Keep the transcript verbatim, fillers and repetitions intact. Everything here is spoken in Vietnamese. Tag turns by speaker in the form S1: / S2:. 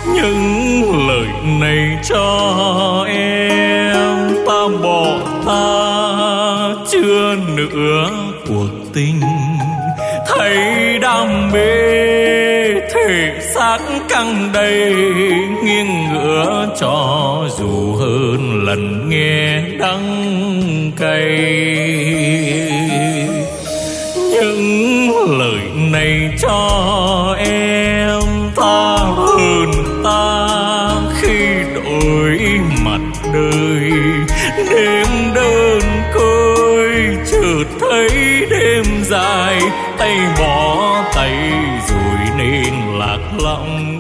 S1: Những lời này cho em, ta bỏ ta chưa nữa cuộc tình. Thấy đam mê thể xác căng đầy, nghiêng ngửa cho dù hơn lần nghe đắng cay. Những lời này cho em, ta hơn ta khi đổi mặt đời. Đêm đơn côi chợt thấy đêm dài, tay bỏ tay rồi nên lạc lõng.